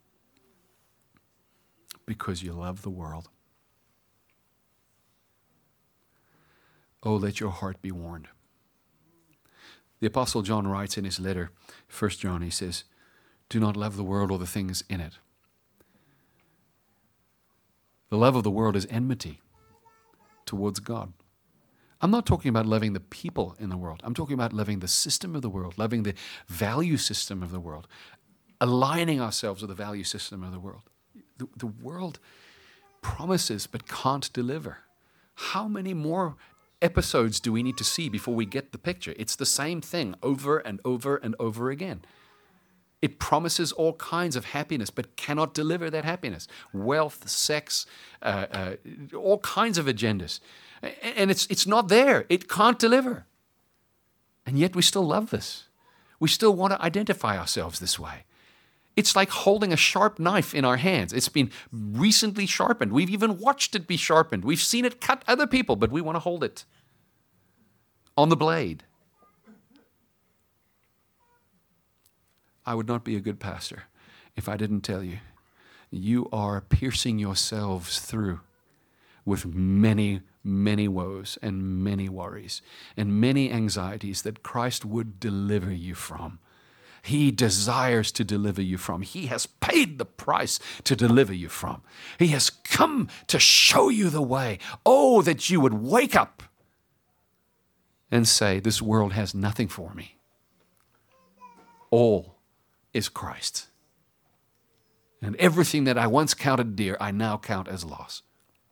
S1: because you love the world. Oh, let your heart be warned. The Apostle John writes in his letter, First John, he says, do not love the world or the things in it. The love of the world is enmity towards God. I'm not talking about loving the people in the world. I'm talking about loving the system of the world, loving the value system of the world, aligning ourselves with the value system of the world. The, the world promises but can't deliver. How many more episodes do we need to see before we get the picture? It's the same thing over and over and over again. It promises all kinds of happiness, but cannot deliver that happiness. Wealth, sex, uh, uh, all kinds of agendas. And it's it's not there. It can't deliver. And yet we still love this. We still want to identify ourselves this way. It's like holding a sharp knife in our hands. It's been recently sharpened. We've even watched it be sharpened. We've seen it cut other people, but we want to hold it on the blade. I would not be a good pastor if I didn't tell you, you are piercing yourselves through with many, many woes and many worries and many anxieties that Christ would deliver you from. He desires to deliver you from. He has paid the price to deliver you from. He has come to show you the way. Oh, that you would wake up and say, this world has nothing for me. All is Christ. And everything that I once counted dear, I now count as loss.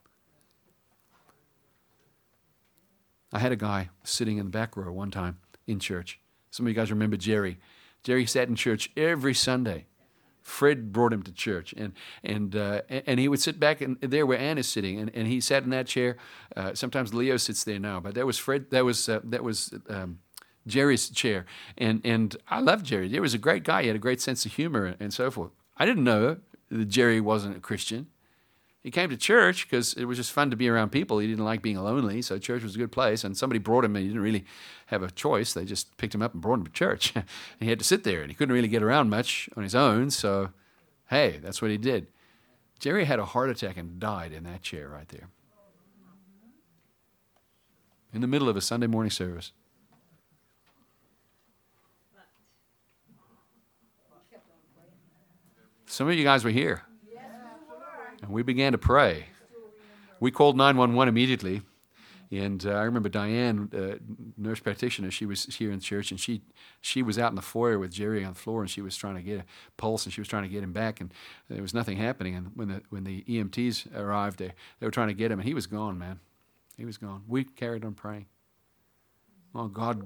S1: I had a guy sitting in the back row one time in church. Some of you guys remember Jerry. Jerry sat in church every Sunday. Fred brought him to church, and and uh, and he would sit back in, there where Ann is sitting, and, and he sat in that chair. Uh, sometimes Leo sits there now, but that was Fred. That was uh, that was um, Jerry's chair, and and I loved Jerry. Jerry was a great guy. He had a great sense of humor and so forth. I didn't know that Jerry wasn't a Christian. He came to church because it was just fun to be around people. He didn't like being lonely, so church was a good place. And somebody brought him, and he didn't really have a choice. They just picked him up and brought him to church. And he had to sit there, and he couldn't really get around much on his own. So, hey, that's what he did. Jerry had a heart attack and died in that chair right there, in the middle of a Sunday morning service. Some of you guys were here. And we began to pray. We called nine one one immediately. And uh, I remember Diane, uh, nurse practitioner, she was here in church, and she she was out in the foyer with Jerry on the floor, and she was trying to get a pulse, and she was trying to get him back, and there was nothing happening. And when the when the E M Ts arrived, they, they were trying to get him, and he was gone, man. He was gone. We carried on praying. Oh, God.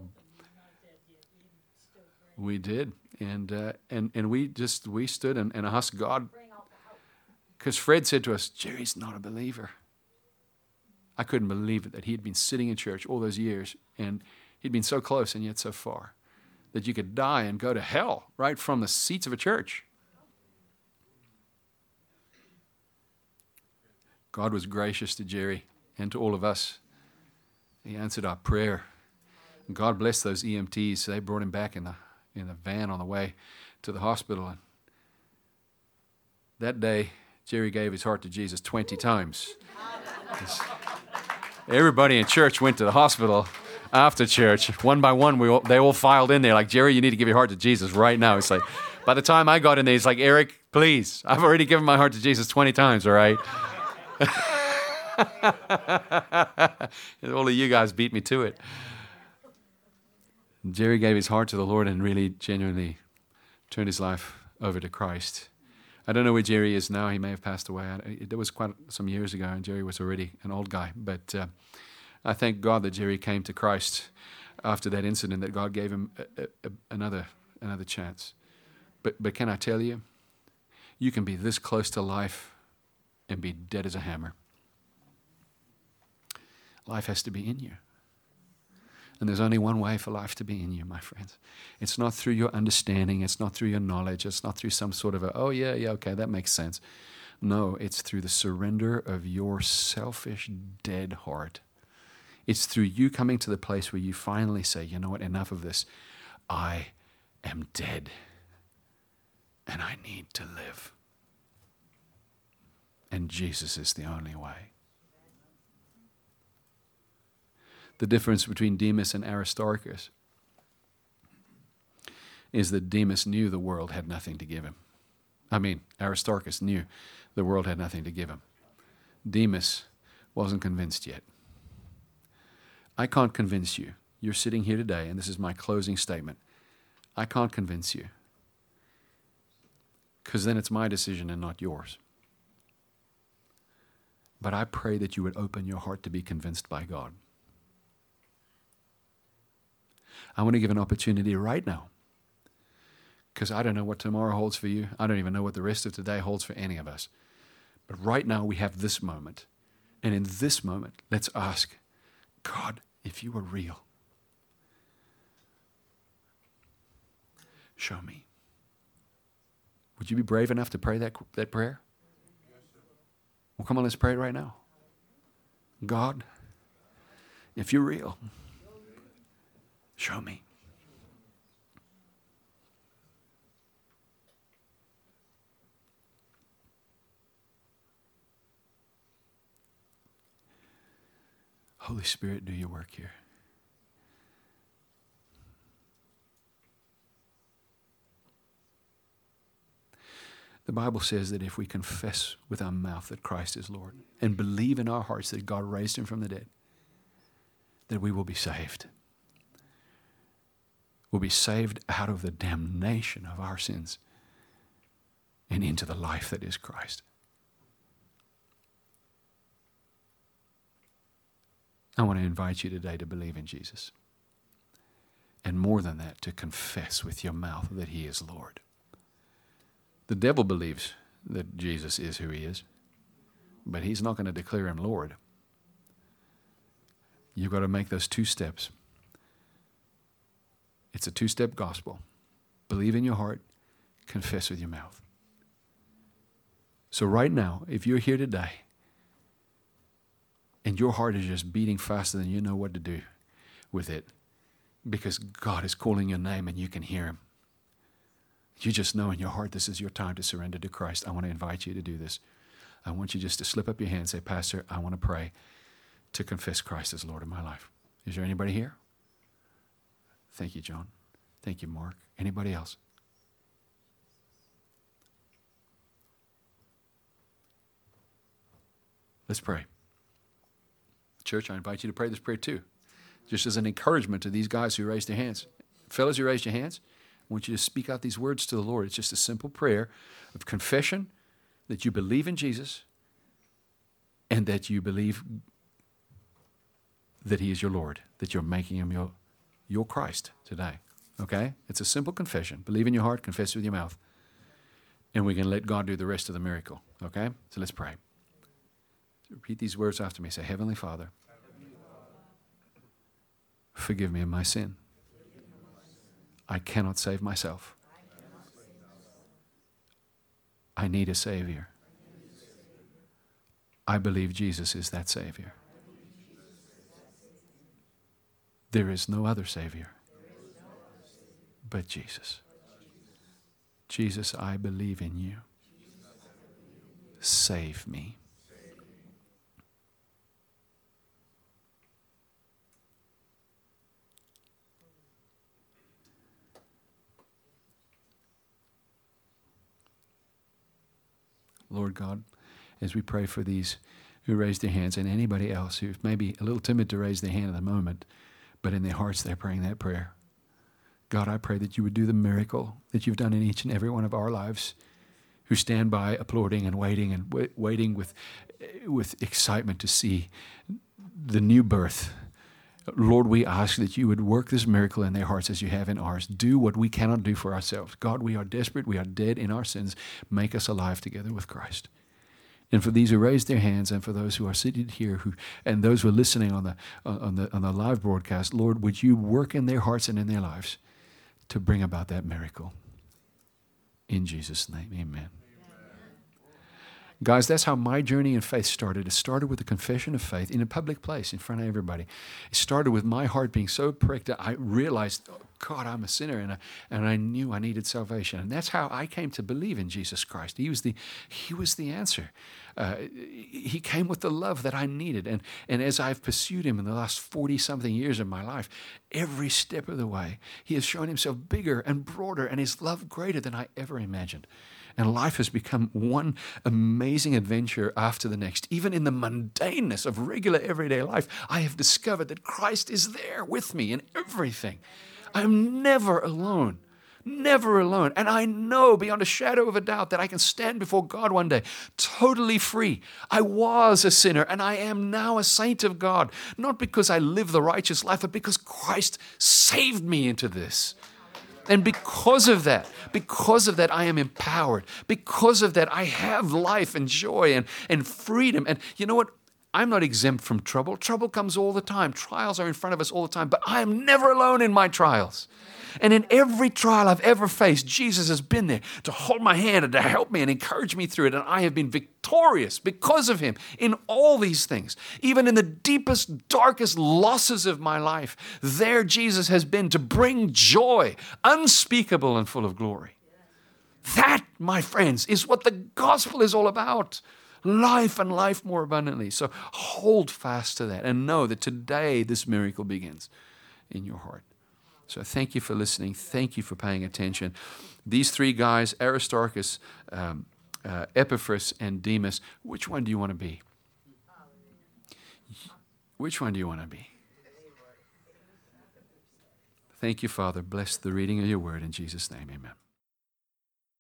S1: We did. And uh, and and we just, we stood and, and asked God. Because Fred said to us, Jerry's not a believer. I couldn't believe it, that he had been sitting in church all those years, and he'd been so close and yet so far, that you could die and go to hell right from the seats of a church. God was gracious to Jerry and to all of us. He answered our prayer. And God blessed those E M Ts. They brought him back in the, in the van on the way to the hospital. And that day, Jerry gave his heart to Jesus twenty times. Everybody in church went to the hospital after church. One by one, we all, they all filed in there like, Jerry, you need to give your heart to Jesus right now. It's like, by the time I got in there, he's like, Eric, please, I've already given my heart to Jesus twenty times, all right? And all of you guys beat me to it. Jerry gave his heart to the Lord and really genuinely turned his life over to Christ. I don't know where Jerry is now. He may have passed away. It was quite some years ago, and Jerry was already an old guy. But uh, I thank God that Jerry came to Christ after that incident, that God gave him a, a, another another chance. But but can I tell you, you can be this close to life and be dead as a hammer. Life has to be in you. And there's only one way for life to be in you, my friends. It's not through your understanding. It's not through your knowledge. It's not through some sort of a, oh, yeah, yeah, okay, that makes sense. No, it's through the surrender of your selfish, dead heart. It's through you coming to the place where you finally say, you know what, enough of this. I am dead, and I need to live. And Jesus is the only way. The difference between Demas and Aristarchus is that Demas knew the world had nothing to give him. I mean, Aristarchus knew the world had nothing to give him. Demas wasn't convinced yet. I can't convince you. You're sitting here today, and this is my closing statement. I can't convince you, because then it's my decision and not yours. But I pray that you would open your heart to be convinced by God. I want to give an opportunity right now, because I don't know what tomorrow holds for you. I don't even know what the rest of today holds for any of us. But right now we have this moment. And in this moment, let's ask, God, if you are real, show me. Would you be brave enough to pray that, that prayer? Well, come on, let's pray it right now. God, if you're real, show me. Holy Spirit, do your work here. The Bible says that if we confess with our mouth that Christ is Lord and believe in our hearts that God raised him from the dead, that we will be saved. We'll be saved out of the damnation of our sins and into the life that is Christ. I want to invite you today to believe in Jesus. And more than that, to confess with your mouth that he is Lord. The devil believes that Jesus is who he is, but he's not going to declare him Lord. You've got to make those two steps. It's a two-step gospel. Believe in your heart, confess with your mouth. So right now, if you're here today, and your heart is just beating faster than you know what to do with it, because God is calling your name and you can hear him. You just know in your heart this is your time to surrender to Christ. I want to invite you to do this. I want you just to slip up your hand and say, Pastor, I want to pray to confess Christ as Lord of my life. Is there anybody here? Thank you, John. Thank you, Mark. Anybody else? Let's pray. Church, I invite you to pray this prayer too, just as an encouragement to these guys who raised their hands. Fellas who raised your hands, I want you to speak out these words to the Lord. It's just a simple prayer of confession that you believe in Jesus and that you believe that he is your Lord, that you're making him your, your Christ today. Okay? It's a simple confession. Believe in your heart, confess with your mouth, and we can let God do the rest of the miracle. Okay? So let's pray. Repeat these words after me. Say, Heavenly Father, forgive me of my sin. I cannot save myself. I need a Savior. I believe Jesus is that Savior. There is no other Savior but Jesus. Jesus, I believe in you. Save me. Lord God, as we pray for these who raised their hands and anybody else who may be a little timid to raise their hand at the moment, but in their hearts they're praying that prayer. God, I pray that you would do the miracle that you've done in each and every one of our lives, who stand by applauding and waiting and w- waiting with, with excitement to see the new birth. Lord, we ask that you would work this miracle in their hearts as you have in ours. Do what we cannot do for ourselves. God, we are desperate. We are dead in our sins. Make us alive together with Christ. And for these who raised their hands, and for those who are seated here, who and those who are listening on the on the on the live broadcast, Lord, would you work in their hearts and in their lives to bring about that miracle? In Jesus' name, amen. Guys, that's how my journey in faith started. It started with a confession of faith in a public place in front of everybody. It started with my heart being so pricked that I realized, oh, God, I'm a sinner, and I, and I knew I needed salvation. And that's how I came to believe in Jesus Christ. He was the, he was the answer. Uh, he came with the love that I needed. And, and as I've pursued him in the last forty-something years of my life, every step of the way, he has shown himself bigger and broader and his love greater than I ever imagined. And life has become one amazing adventure after the next. Even in the mundaneness of regular everyday life, I have discovered that Christ is there with me in everything. I'm never alone. Never alone. And I know beyond a shadow of a doubt that I can stand before God one day totally free. I was a sinner and I am now a saint of God. Not because I live the righteous life, but because Christ saved me into this. And because of that, because of that, I am empowered. Because of that, I have life and joy and, and freedom. And you know what? I'm not exempt from trouble. Trouble comes all the time. Trials are in front of us all the time, but I am never alone in my trials. And in every trial I've ever faced, Jesus has been there to hold my hand and to help me and encourage me through it. And I have been victorious because of him in all these things. Even in the deepest, darkest losses of my life, there Jesus has been to bring joy, unspeakable and full of glory. That, my friends, is what the gospel is all about. Life and life more abundantly. So hold fast to that and know that today this miracle begins in your heart. So thank you for listening. Thank you for paying attention. These three guys, Aristarchus, um, uh, Epaphras, and Demas, which one do you want to be? Which one do you want to be? Thank you, Father. Bless the reading of your word in Jesus' name. Amen.